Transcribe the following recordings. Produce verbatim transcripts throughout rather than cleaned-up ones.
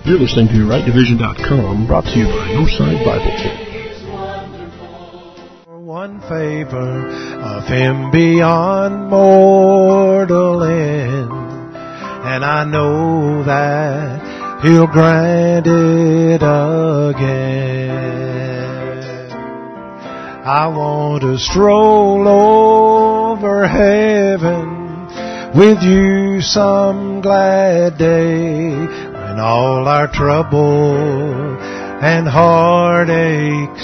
You're listening to right division dot com, brought to you by Northside Bible Church. One favor of Him beyond mortal end, and I know that He'll grant it again. I want to stroll over heaven with you some glad day, when all our trouble and heartaches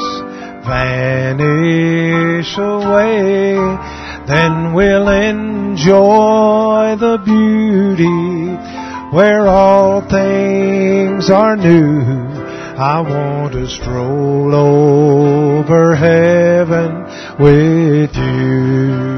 vanish away. Then we'll enjoy the beauty where all things are new. I want to stroll over heaven with you.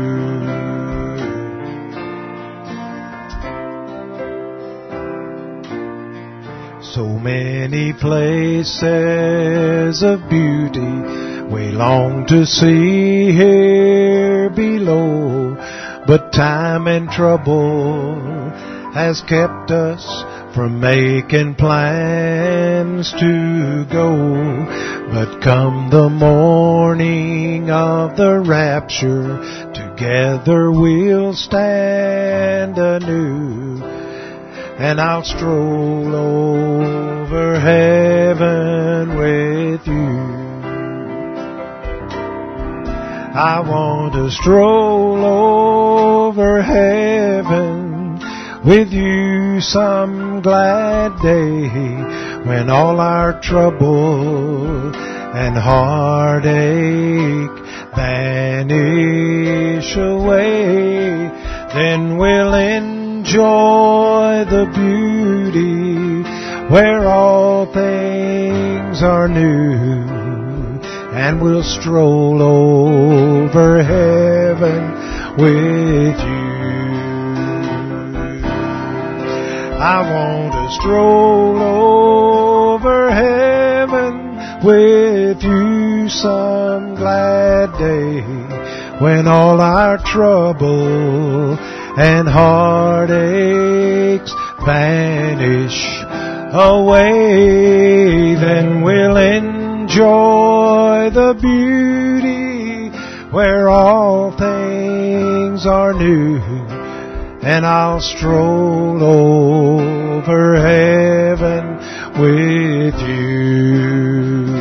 So many places of beauty we long to see here below, but time and trouble has kept us from making plans to go. But come the morning of the rapture, together we'll stand anew, and I'll stroll over heaven with you. I want to stroll over heaven with you some glad day, when all our trouble and heartache vanish away. Then we'll enjoy the beauty where all things are new, and we'll stroll over heaven with you. I want to stroll over heaven with you some glad day, when all our trouble and heartaches vanish away. Then we'll enjoy the beauty where all things are new, and I'll stroll over heaven with you.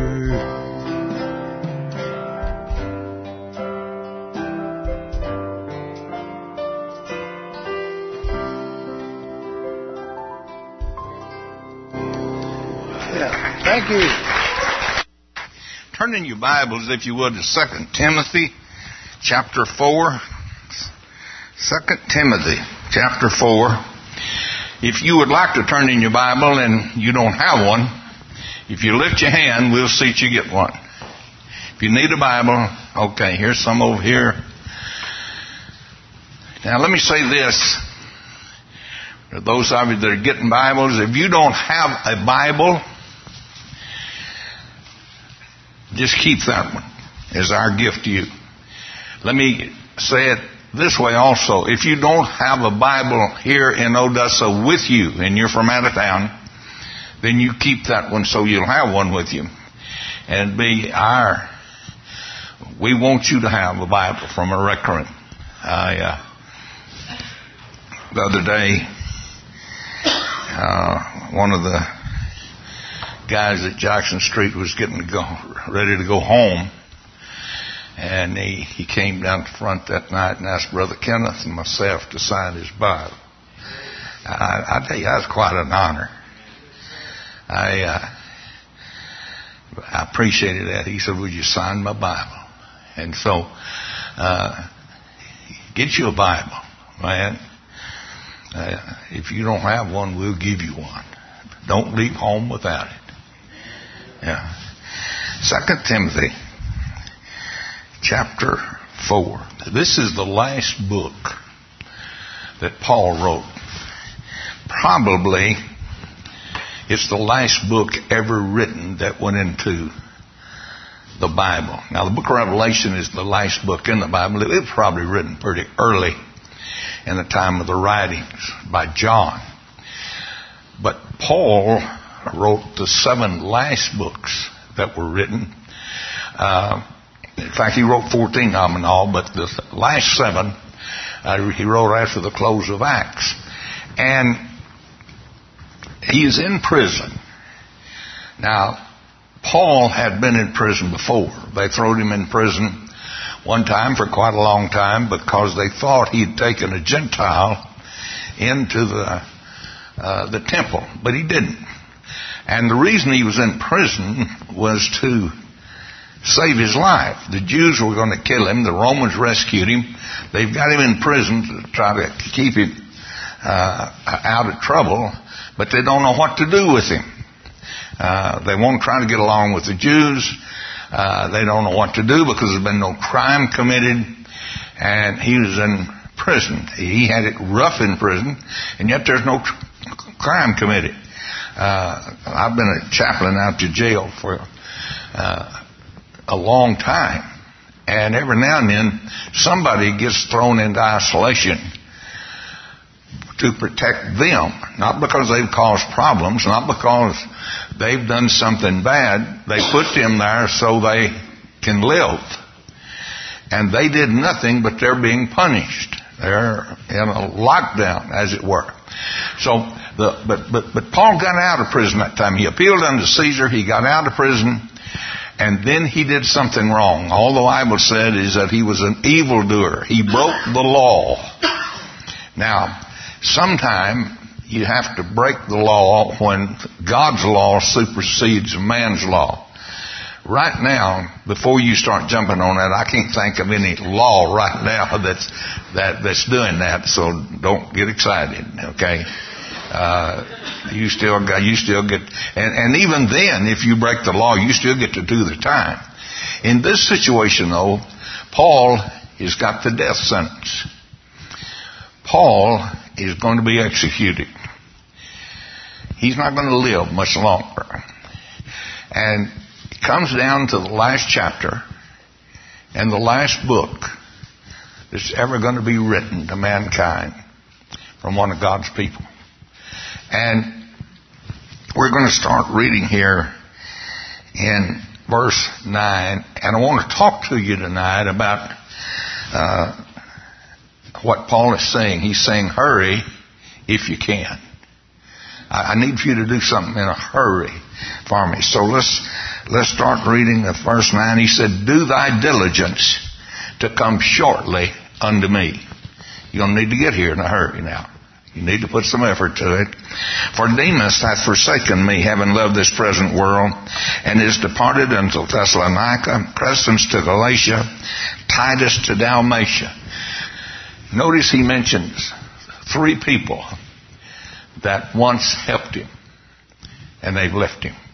Thank you. Turn in your Bibles, if you would, to Second Timothy chapter four. Second Timothy chapter four. If you would like to turn in your Bible and you don't have one, if you lift your hand, we'll see that you get one. If you need a Bible, okay, here's some over here. Now let me say this. For those of you that are getting Bibles, if you don't have a Bible, just keep that one as our gift to you. Let me say it this way also. If you don't have a Bible here in Odessa with you, and you're from out of town, then you keep that one so you'll have one with you. And it'd be our, we want you to have a Bible from a recreant. I, uh, the other day, uh, one of the guys at Jackson Street was getting to go, ready to go home, and he, he came down to front that night and asked Brother Kenneth and myself to sign his Bible. I, I tell you, that was quite an honor. I uh, I appreciated that. He said, "Would you sign my Bible?" And so, uh, get you a Bible, man. Uh, if you don't have one, we'll give you one. Don't leave home without it. Yeah. Second Timothy chapter four. This is the last book that Paul wrote. Probably it's the last book ever written that went into the Bible. Now, the book of Revelation is the last book in the Bible. It was probably written pretty early in the time of the writings by John. But Paul wrote the seven last books that were written. Uh, in fact, he wrote fourteen of them in all, but the last seven uh, he wrote after the close of Acts. And he is in prison. Now, Paul had been in prison before. They threw him in prison one time for quite a long time because they thought he'd taken a Gentile into the uh, the temple, but he didn't. And the reason he was in prison was to save his life. The Jews were going to kill him. The Romans rescued him. They've got him in prison to try to keep him uh, out of trouble, but they don't know what to do with him. Uh, they won't try to get along with the Jews. Uh, they don't know what to do because there's been no crime committed, and he was in prison. He had it rough in prison, and yet there's no tr- crime committed. Uh, I've been a chaplain out to jail for uh, a long time, and every now and then somebody gets thrown into isolation to protect them, not because they've caused problems, not because they've done something bad. They put them there so they can live. And they did nothing, but they're being punished. They're in a lockdown, as it were. So, the, but, but, but Paul got out of prison that time. He appealed unto Caesar. He got out of prison. And then he did something wrong. All the Bible said is that he was an evildoer. He broke the law. Now, sometime you have to break the law when God's law supersedes man's law. Right now, before you start jumping on that, I can't think of any law right now that's that that's doing that. So don't get excited, okay? Uh, you still got, you still get, and, and even then, if you break the law, you still get to do the time. In this situation, though, Paul has got the death sentence. Paul is going to be executed. He's not going to live much longer. And it comes down to the last chapter and the last book that's ever going to be written to mankind from one of God's people. And we're going to start reading here in verse nine. And I want to talk to you tonight about uh, what Paul is saying. He's saying, hurry if you can. I, I need for you to do something in a hurry for me. So let's let's start reading at verse nine. He said, do thy diligence to come shortly unto me. You're going to need to get here in a hurry now. You need to put some effort to it. For Demas hath forsaken me, having loved this present world, and is departed unto Thessalonica, Crescens to Galatia, Titus to Dalmatia. Notice he mentions three people that once helped him, and they've left him.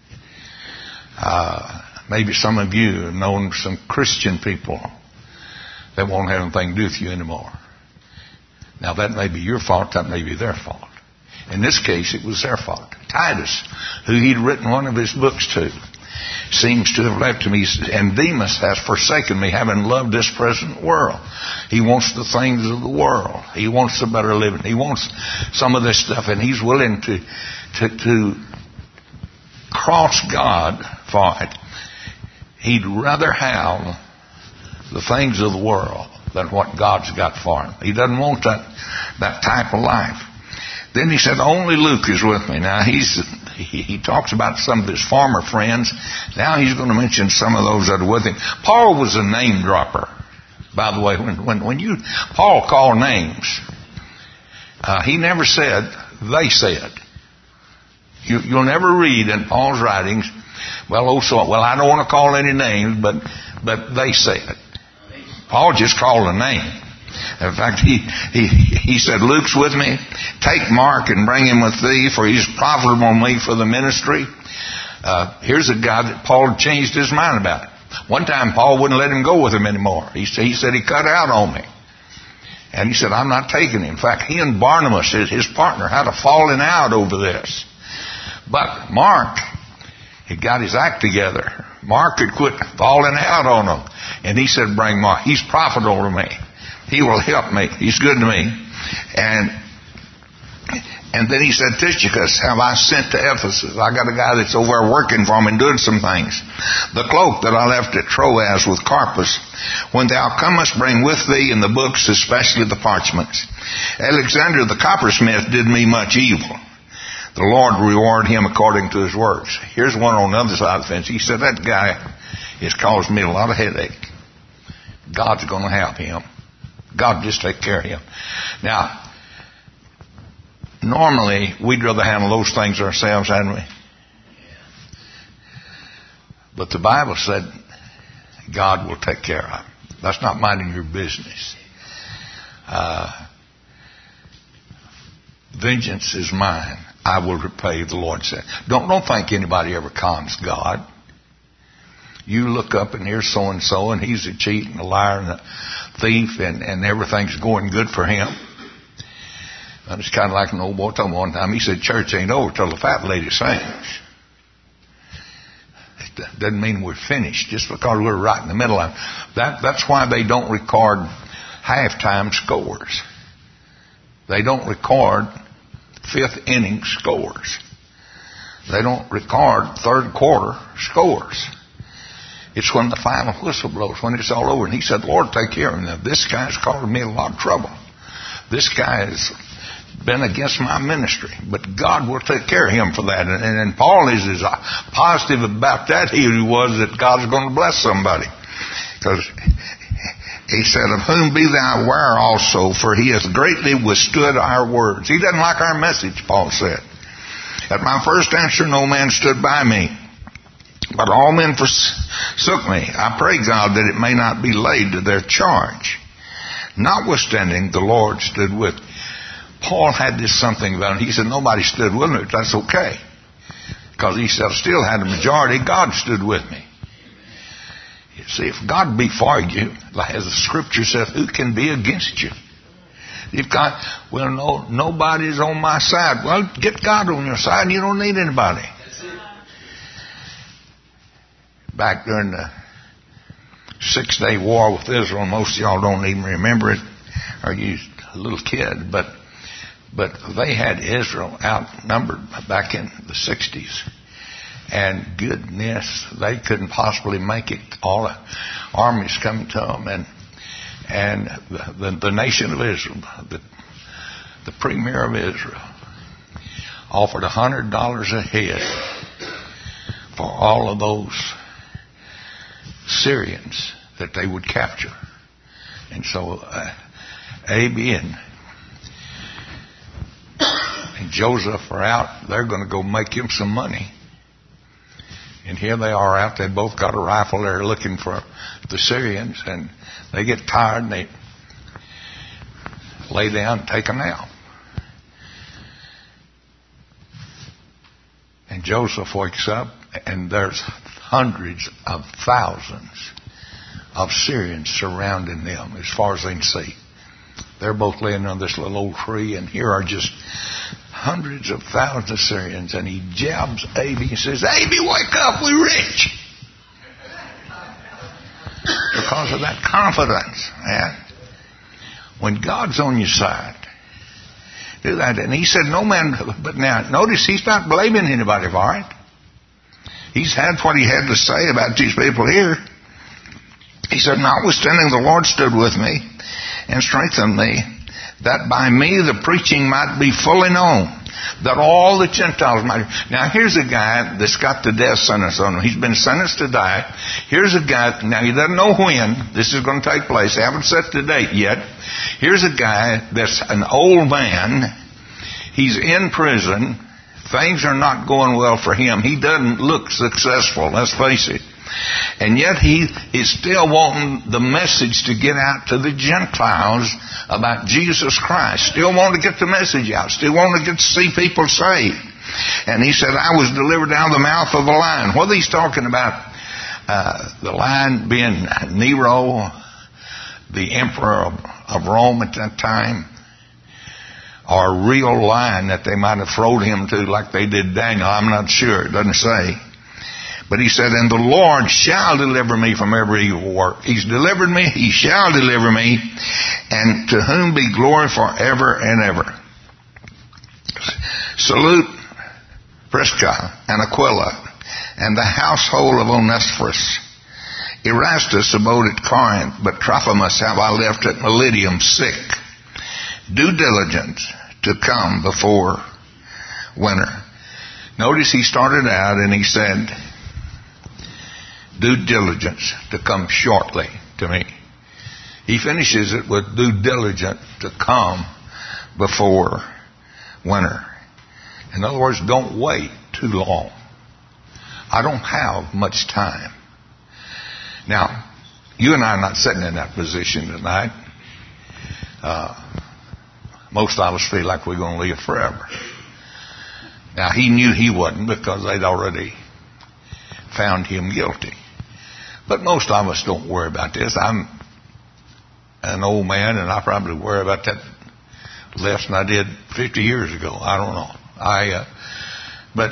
Uh, maybe some of you have known some Christian people that won't have anything to do with you anymore. Now, that may be your fault. That may be their fault. In this case, it was their fault. Titus, who he'd written one of his books to, seems to have left him. And Demas has forsaken me, having loved this present world. He wants the things of the world. He wants a better living. He wants some of this stuff, and he's willing to to, to cross God for it. He'd rather have the things of the world than what God's got for him. He doesn't want that that type of life. Then he said, only Luke is with me. Now, he's he, he talks about some of his former friends. Now he's going to mention some of those that are with him. Paul was a name dropper, by the way. When when, when you Paul called names, uh, he never said, they said. You, you'll never read in Paul's writings, well, oh, so, well, I don't want to call any names, but but they said. Paul just called a name. In fact, he, he, he said, Luke's with me. Take Mark and bring him with thee, for he's profitable to me for the ministry. Uh, here's a guy that Paul changed his mind about. One time, Paul wouldn't let him go with him anymore. He, he said he cut out on me. And he said, I'm not taking him. In fact, he and Barnabas, his, his partner, had a falling out over this. But Mark, he got his act together. Mark had quit falling out on him. And he said, bring Mark. He's profitable to me. He will help me. He's good to me. And And then he said, Tychicus have I sent to Ephesus. I got a guy that's over there working for me and doing some things. The cloak that I left at Troas with Carpus, when thou comest, bring with thee in the books, especially the parchments. Alexander the coppersmith did me much evil. The Lord reward him according to his works. Here's one on the other side of the fence. He said, that guy has caused me a lot of headache. God's going to help him. God just take care of him. Now, normally, we'd rather handle those things ourselves, hadn't we? But the Bible said God will take care of it. That's not minding your business. Uh, Vengeance is mine. I will repay, the Lord said. Don't, don't think anybody ever cons God. You look up and here's so-and-so, and he's a cheat and a liar and a thief, and, and everything's going good for him. And it's kind of like an old boy told me one time. He said, church ain't over till the fat lady sings. It doesn't mean we're finished just because we're right in the middle of it. That, that's why they don't record halftime scores. They don't record fifth inning scores. They don't record third quarter scores. It's when the final whistle blows, when it's all over. And he said, Lord, take care of him. Now, this guy's causing me a lot of trouble. This guy has been against my ministry, but God will take care of him for that. And, and Paul is as positive about that he was that God's going to bless somebody. Because he said, of whom be thou aware also, for he has greatly withstood our words. He doesn't like our message, Paul said. At my first answer, no man stood by me, but all men forsook me. I pray God that it may not be laid to their charge. Notwithstanding, the Lord stood with me. Paul had this something about him. He said, nobody stood with me. That's okay. Because he said, I still had a majority. God stood with me. You see, if God be for you, like as the scripture says, who can be against you? If God, well, no, nobody's on my side. Well, get God on your side and you don't need anybody. Back during the Six-Day War with Israel, most of y'all don't even remember it, or you a little kid, but But they had Israel outnumbered back in the sixties. And goodness, they couldn't possibly make it. All the armies coming to them. And and the, the, the nation of Israel, the, the premier of Israel, offered one hundred dollars a head for all of those Syrians that they would capture. And so uh, Abi and And Joseph are out. They're going to go make him some money. And here they are out. They both got a rifle. They're looking for the Syrians. And they get tired and they lay down and take a nap. And Joseph wakes up and there's hundreds of thousands of Syrians surrounding them as far as they can see. They're both laying on this little old tree, and here are just hundreds of thousands of Syrians. And he jabs Abi and says, Abi, wake up, we're rich. Because of that confidence. Man. When God's on your side, do that. And he said, no man, but now, notice he's not blaming anybody for it. He's had what he had to say about these people here. He said, notwithstanding, the Lord stood with me and strengthened me, that by me the preaching might be fully known, that all the Gentiles might. Now here's a guy that's got the death sentence on him. He's been sentenced to die. Here's a guy, now he doesn't know when this is going to take place. They haven't set the date yet. Here's a guy that's an old man. He's in prison. Things are not going well for him. He doesn't look successful, let's face it. And yet he is still wanting the message to get out to the Gentiles about Jesus Christ. Still wanting to get the message out. Still wanting to get to see people saved. And he said, I was delivered out of the mouth of the lion. Whether he's talking about uh, the lion being Nero, the emperor of, of Rome at that time, or a real lion that they might have thrown him to like they did Daniel, I'm not sure. It doesn't say. But he said, and the Lord shall deliver me from every evil work. He's delivered me. He shall deliver me. And to whom be glory forever and ever. Salute Prisca and Aquila and the household of Onesiphorus. Erastus abode at Corinth, but Trophimus have I left at Miletum sick. Do diligence to come before winter. Notice he started out and he said, do diligence to come shortly to me. He finishes it with do diligence to come before winter. In other words, don't wait too long. I don't have much time. Now, you and I are not sitting in that position tonight. Uh, most of us feel like we're going to live forever. Now, he knew he wasn't because they'd already found him guilty. But most of us don't worry about this. I'm an old man, and I probably worry about that less than I did fifty years ago. I don't know. I, uh, but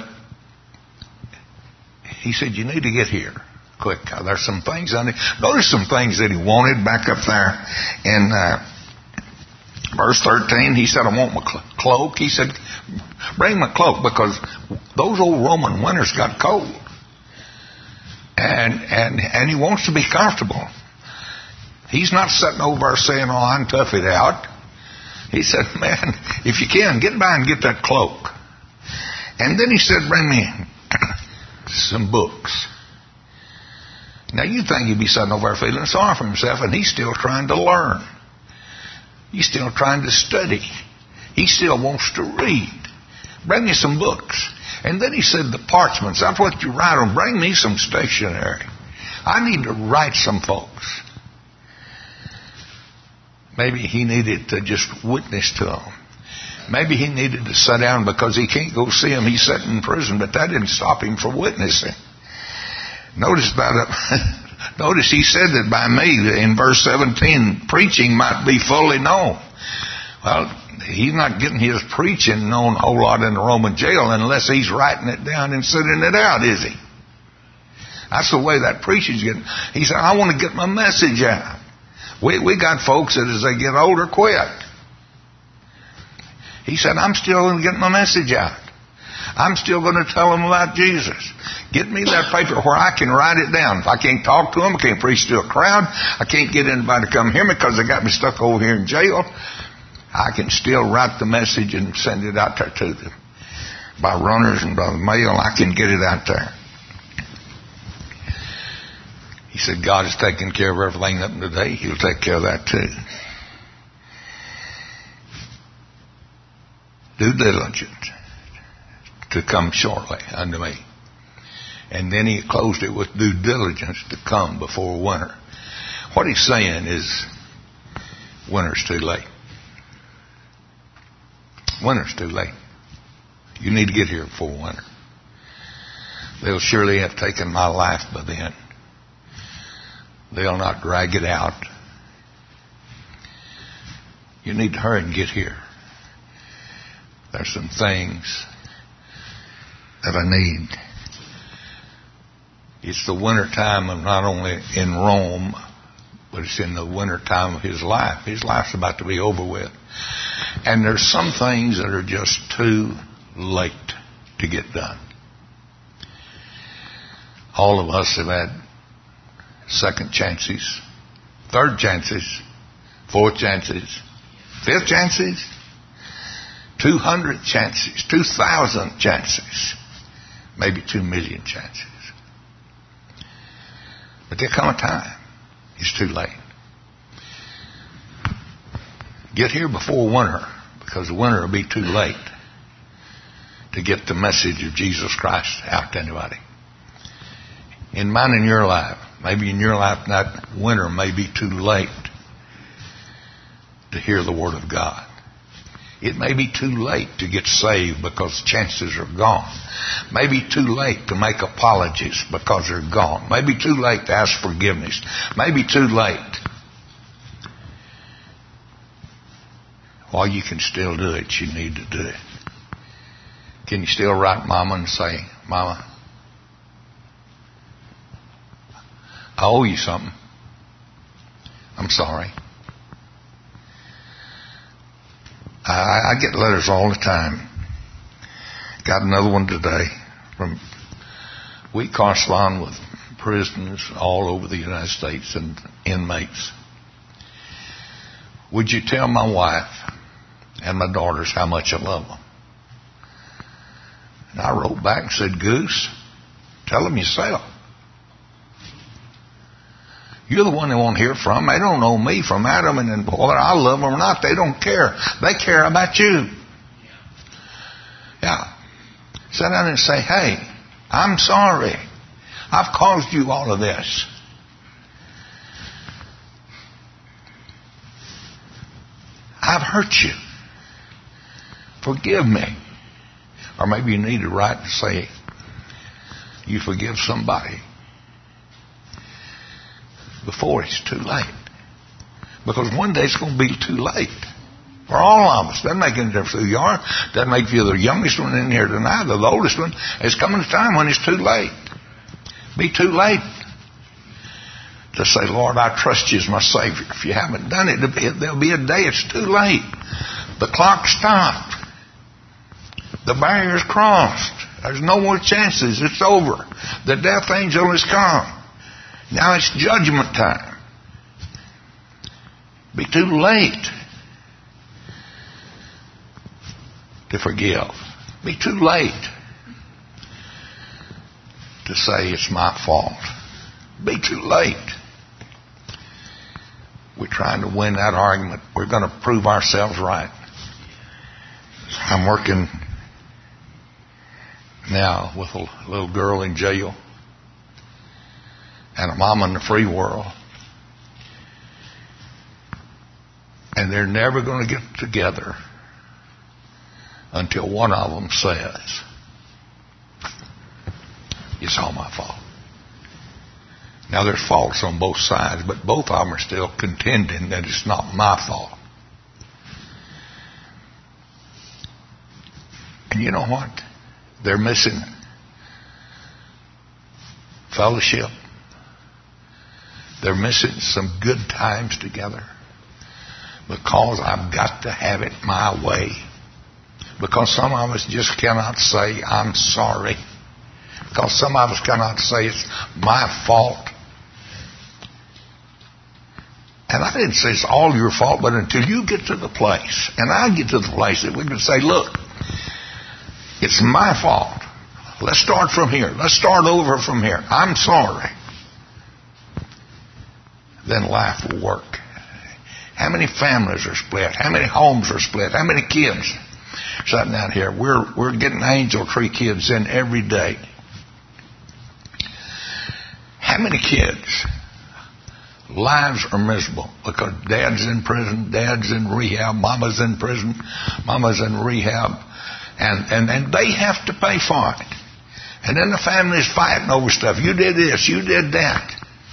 he said, you need to get here quick. There's some things I need. Notice some things that he wanted back up there in uh, verse thirteen. He said, I want my cl- cloak. He said, bring my cloak, because those old Roman winters got cold. And, and, and he wants to be comfortable. He's not sitting over there saying, oh, I'm tough it out. He said, man, if you can, get by and get that cloak. And then he said, bring me some books. Now, you think he'd be sitting over there feeling sorry for himself, and he's still trying to learn. He's still trying to study. He still wants to read. Bring me some books. And then he said, the parchments, that's what you write on. Bring me some stationery. I need to write some folks. Maybe he needed to just witness to them. Maybe he needed to sit down because he can't go see them. He's sitting in prison, but that didn't stop him from witnessing. Notice about it. Notice he said that by me in verse seventeen, preaching might be fully known. Well, he's not getting his preaching known a whole lot in the Roman jail unless he's writing it down and sending it out, is he? That's the way that preaching's getting. He said, I want to get my message out. We we got folks that as they get older quit. He said, I'm still going to get my message out. I'm still going to tell them about Jesus. Get me that paper where I can write it down. If I can't talk to them, I can't preach to a crowd, I can't get anybody to come hear me because they got me stuck over here in jail, I can still write the message and send it out there to them. By runners and by the mail, I can get it out there. He said, God has taken care of everything up to today. He'll take care of that too. Do diligence to come shortly unto me. And then he closed it with due diligence to come before winter. What he's saying is winter's too late. Winter's too late. You need to get here before winter. They'll surely have taken my life by then. They'll not drag it out. You need to hurry and get here. There's some things that I need. It's the winter time of not only in Rome, but it's in the winter time of his life. His life's about to be over with. And there's some things that are just too late to get done. All of us have had second chances, third chances, fourth chances, fifth chances, two hundred chances, two thousand chances, maybe two million chances. But there come a time it's too late. Get here before winter, because winter will be too late to get the message of Jesus Christ out to anybody. In mine and your life, maybe in your life, that winter may be too late to hear the Word of God. It may be too late to get saved because chances are gone. Maybe too late to make apologies because they're gone. Maybe too late to ask forgiveness. Maybe too late. While you can still do it, you need to do it. Can you still write Mama and say, Mama, I owe you something. I'm sorry. I, I get letters all the time. got another one today from we correspond with prisoners all over the United States and inmates. Would you tell my wife and my daughters how much I love them? And I wrote back and said, Goose, tell them yourself. You're the one they want to hear from. They don't know me from Adam, and whether I love them or not, they don't care. They care about you. Yeah. Sit down and say, hey, I'm sorry. I've caused you all of this. I've hurt you. Forgive me. Or maybe you need to write and say, you forgive somebody before it's too late. Because one day it's going to be too late. For all of us. Doesn't make any difference who you are. Doesn't make you the youngest one in here tonight, or the oldest one. It's coming a time when it's too late. Be too late to say, Lord, I trust you as my Savior. If you haven't done it, there'll be a day it's too late. The clock stopped. The barrier's crossed. There's no more chances. It's over. The death angel has come. Now it's judgment time. Be too late to forgive. Be too late to say it's my fault. Be too late. We're trying to win that argument. We're going to prove ourselves right. I'm working now with a little girl in jail and a mom in the free world. And they're never going to get together until one of them says, it's all my fault. Now there's faults on both sides, but both of them are still contending that it's not my fault. And you know what? They're missing fellowship. They're missing some good times together because I've got to have it my way. Because some of us just cannot say, I'm sorry. Because some of us cannot say, it's my fault. And I didn't say it's all your fault, but until you get to the place, and I get to the place that we can say, look, it's my fault. Let's start from here. Let's start over from here. I'm sorry. Then life will work. How many families are split? How many homes are split? How many kids? Sitting out here, we're we're getting angel tree kids in every day. How many kids' lives are miserable because dad's in prison, dad's in rehab, mama's in prison, mama's in rehab, and and and they have to pay for it. And then the family's fighting over stuff. You did this, you did that.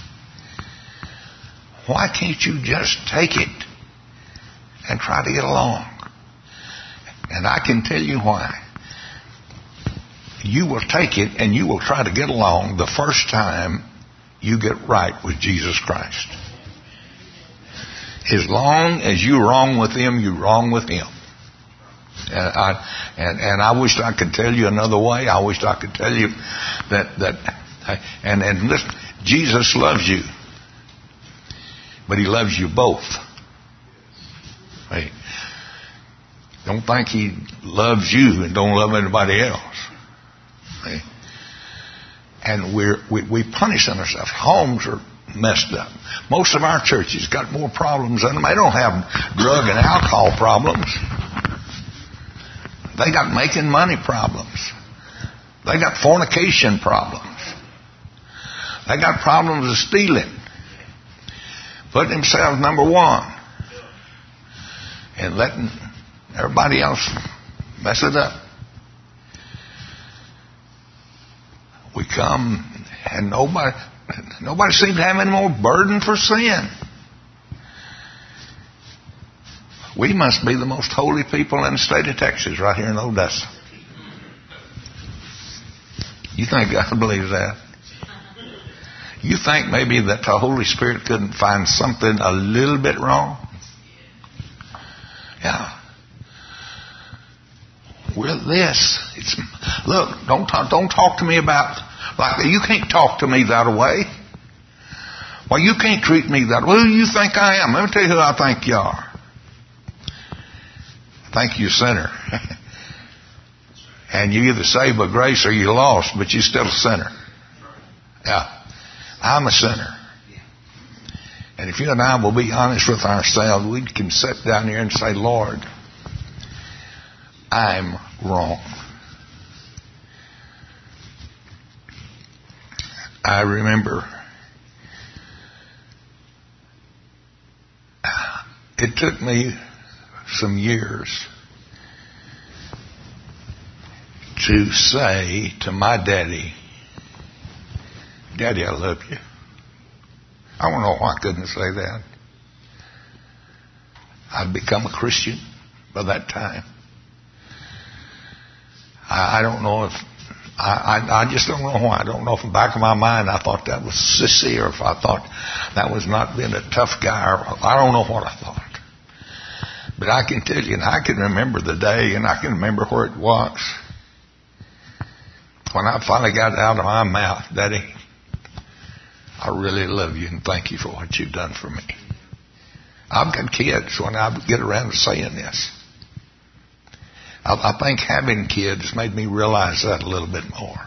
Why can't you just take it and try to get along? And I can tell you why. You will take it and you will try to get along the first time you get right with Jesus Christ. As long as you're wrong with Him, you're wrong with Him. And I, and, and I wish I could tell you another way. I wish I could tell you that, that and, and listen, Jesus loves you. But He loves you both. Hey, don't think He loves you and don't love anybody else. Hey. And we're, we we punish ourselves. Homes are messed up. Most of our churches got more problems in them. They don't have drug and alcohol problems. They got making money problems. They got fornication problems. They got problems of stealing. Putting themselves number one. And letting everybody else mess it up. We come and nobody nobody seems to have any more burden for sin. We must be the most holy people in the state of Texas, right here in Odessa. You think God believes that? You think maybe that the Holy Spirit couldn't find something a little bit wrong? Yeah. We're this. It's Look, don't talk, don't talk to me about, like, you can't talk to me that way. Well, you can't treat me that way. Who do you think I am? Let me tell you who I think you are. I think you're a sinner. And you either saved by grace or you're lost, but you're still a sinner. Yeah. I'm a sinner. And if you and I will be honest with ourselves, we can sit down here and say, Lord, I'm wrong. I remember it took me some years to say to my daddy, Daddy, I love you. I don't know why I couldn't say that. I'd become a Christian by that time. I, I don't know if, I, I, I just don't know why. I don't know if in the back of my mind I thought that was sissy, or if I thought that was not being a tough guy, or I don't know what I thought. But I can tell you, and I can remember the day, and I can remember where it was. When I finally got it out of my mouth, Daddy, I really love you and thank you for what you've done for me. I've got kids when I get around to saying this. I, I think having kids made me realize that a little bit more.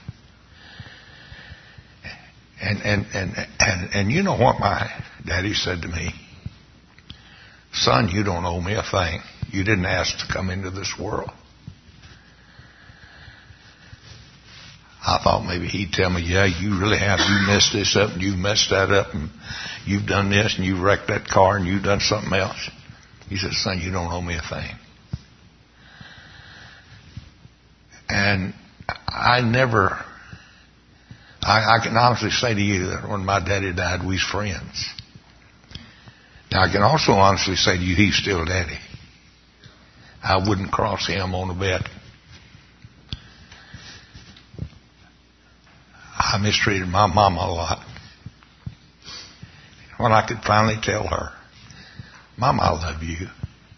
And, and, and, and, and you know what my daddy said to me? Son, you don't owe me a thing. You didn't ask to come into this world. I thought maybe he'd tell me, yeah, you really have. You messed this up and you messed that up and you've done this and you've wrecked that car and you've done something else. He said, son, you don't owe me a thing. And I never, I, I can honestly say to you that when my daddy died, we was friends. Now, I can also honestly say to you, he's still daddy. I wouldn't cross him on a bet. I mistreated my mama a lot. When I could finally tell her, Mama, I love you.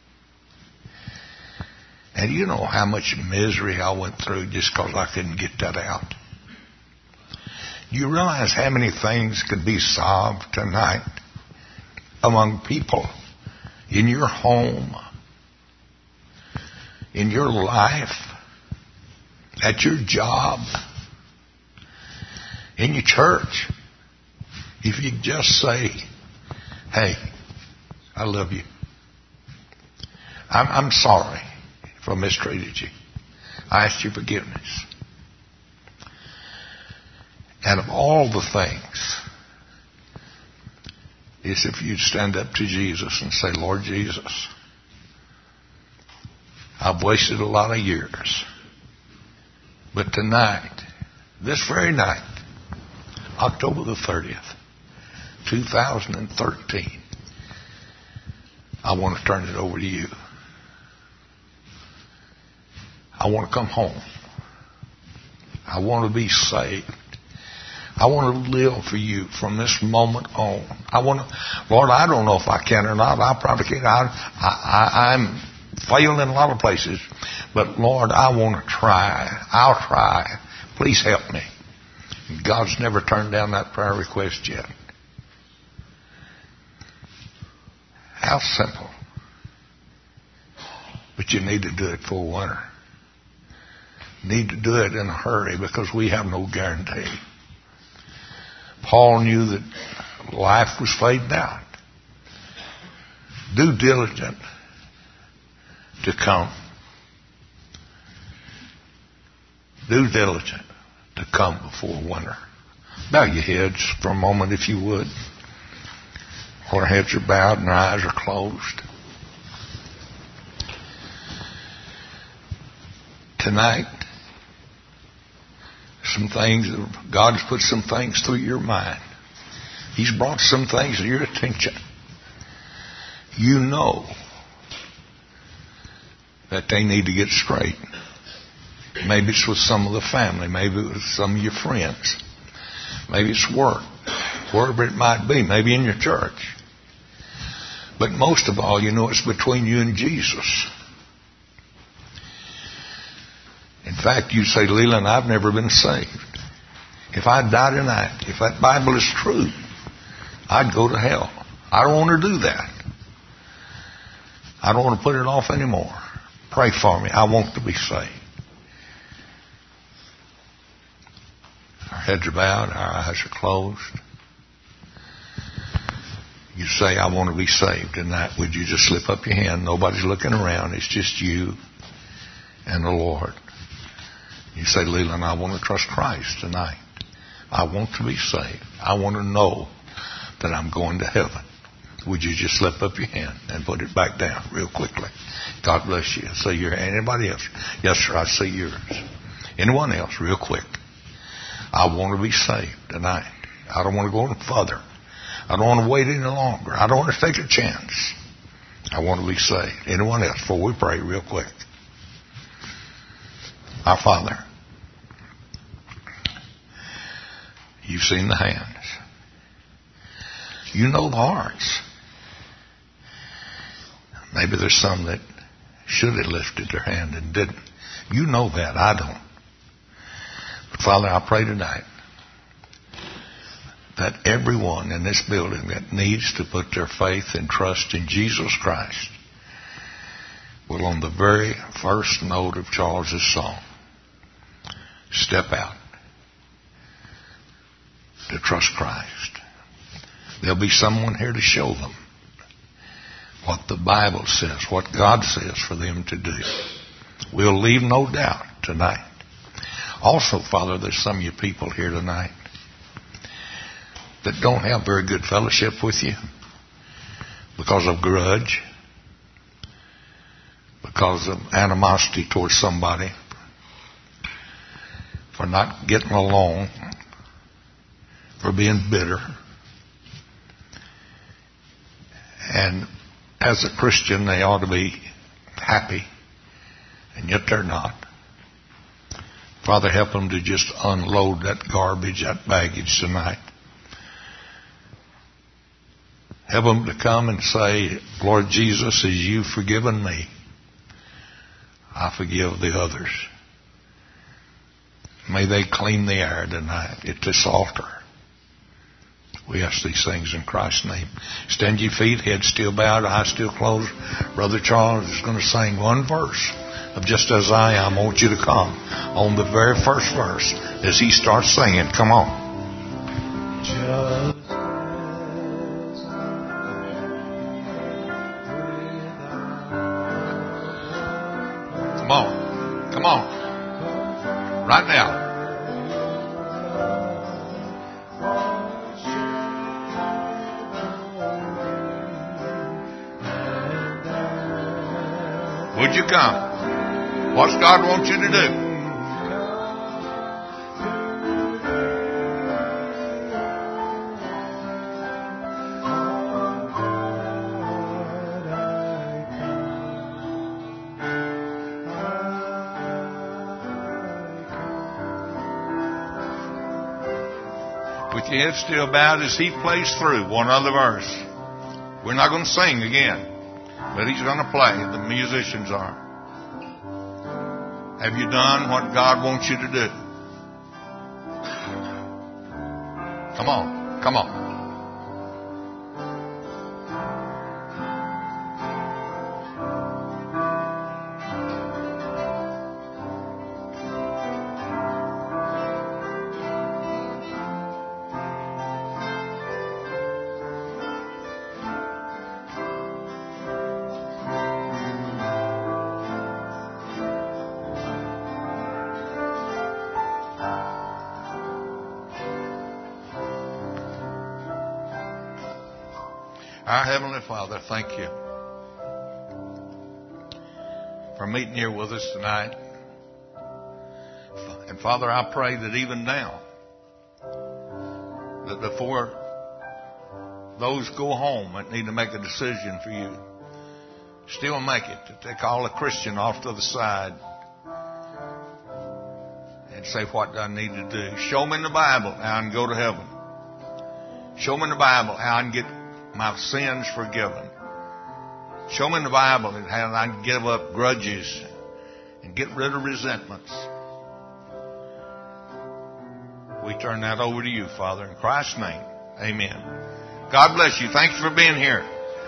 And you know how much misery I went through just because I couldn't get that out. Do you realize how many things could be solved tonight among people in your home, in your life, at your job, in your church, if you just say, hey, I love you. I'm, I'm sorry if I mistreated you. I ask you forgiveness. And of all the things, is if you'd stand up to Jesus and say, Lord Jesus, I've wasted a lot of years. But tonight, this very night, October the thirtieth, two thousand thirteen, I want to turn it over to you. I want to come home. I want to be saved. I want to live for you from this moment on. I want to, Lord, I don't know if I can or not. I probably can't. I, I, I'm failing in a lot of places. But, Lord, I want to try. I'll try. Please help me. God's never turned down that prayer request yet. How simple. But you need to do it for winter. You need to do it in a hurry because we have no guarantee. Paul knew that life was fading out. Do diligent to come. Do diligent to come before winter. Bow your heads for a moment if you would. Our heads are bowed and our eyes are closed. Tonight, some things, God's put some things through your mind. He's brought some things to your attention. You know that they need to get straight. Maybe it's with some of the family. Maybe it's with some of your friends. Maybe it's work. Wherever it might be. Maybe in your church. But most of all, you know it's between you and Jesus. In fact, you say, Leland, I've never been saved. If I die tonight, if that Bible is true, I'd go to hell. I don't want to do that. I don't want to put it off anymore. Pray for me. I want to be saved. Our heads are bowed. Our eyes are closed. You say, I want to be saved tonight. Would you just slip up your hand? Nobody's looking around. It's just you and the Lord. You say, Leland, I want to trust Christ tonight. I want to be saved. I want to know that I'm going to heaven. Would you just slip up your hand and put it back down real quickly? God bless you. I see your hand. Anybody else? Yes, sir, I see yours. Anyone else? Real quick. I want to be saved tonight. I don't want to go any further. I don't want to wait any longer. I don't want to take a chance. I want to be saved. Anyone else? Before we pray real quick. Our Father, you've seen the hands. You know the hearts. Maybe there's some that should have lifted their hand and didn't. You know that. I don't. But Father, I pray tonight that everyone in this building that needs to put their faith and trust in Jesus Christ will, on the very first note of Charles's song, step out to trust Christ. There'll be someone here to show them what the Bible says, what God says for them to do. We'll leave no doubt tonight. Also, Father, there's some of you people here tonight that don't have very good fellowship with you because of grudge, because of animosity towards somebody, for not getting along, for being bitter. And as a Christian, they ought to be happy, and yet they're not. Father, help them to just unload that garbage, that baggage tonight. Help them to come and say, Lord Jesus, as you've forgiven me, I forgive the others. May they clean the air tonight at this altar. We ask these things in Christ's name. Stand your feet, head still bowed, eyes still closed. Brother Charles is going to sing one verse of Just As I Am. I want you to come on the very first verse as he starts singing. Come on. Just Come on. Come on. Right now. Would you come? What's God want you to do? With your head still bowed as he plays through one other verse. We're not going to sing again. But he's going to play. The musicians are. Have you done what God wants you to do? Come on. Come on. Our Heavenly Father, thank you for meeting here with us tonight. And Father, I pray that even now, that before those go home that need to make a decision for you, still make it, that they call a Christian off to the side and say, what do I need to do? Show me in the Bible how I can go to heaven. Show me in the Bible how I can get my sins forgiven. Show me in the Bible how I can give up grudges and get rid of resentments. We turn that over to you, Father, in Christ's name. Amen. God bless you. Thank you for being here.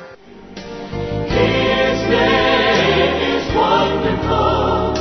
His name is wonderful,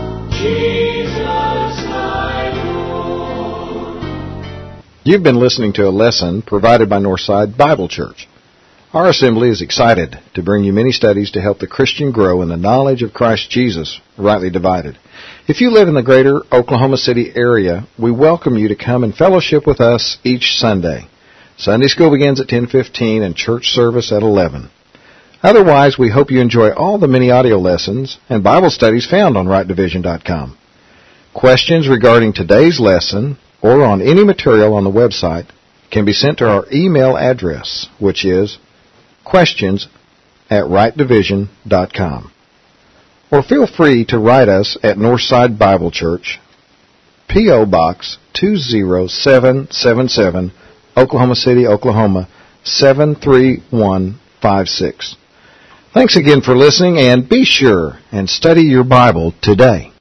Jesus my Lord. You've been listening to a lesson provided by Northside Bible Church. Our assembly is excited to bring you many studies to help the Christian grow in the knowledge of Christ Jesus, rightly divided. If you live in the greater Oklahoma City area, we welcome you to come and fellowship with us each Sunday. Sunday school begins at ten fifteen and church service at eleven. Otherwise, we hope you enjoy all the many audio lessons and Bible studies found on right division dot com. Questions regarding today's lesson or on any material on the website can be sent to our email address, which is questions at right division dot com. Or feel free to write us at Northside Bible Church, P O. Box two zero seven seven seven, Oklahoma City, Oklahoma seven three one five six. Thanks again for listening, and be sure and study your Bible today.